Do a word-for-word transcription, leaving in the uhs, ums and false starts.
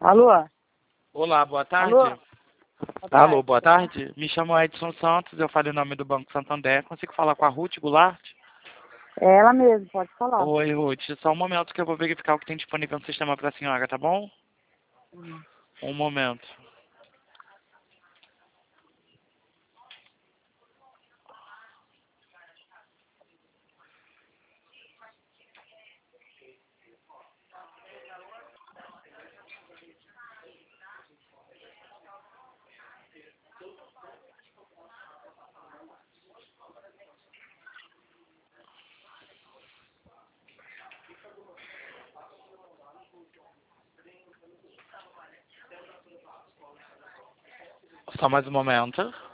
Alô? Olá, boa tarde. Alô? Boa Alô, tarde. boa tarde. Me chamo Edson Santos, eu falo em nome do Banco Santander. Consigo falar com a Ruth Goulart? É ela mesmo, pode falar. Oi, Ruth. Só um momento que eu vou verificar o que tem disponível no sistema para a senhora, tá bom? Hum. Um momento. Só mais um momento.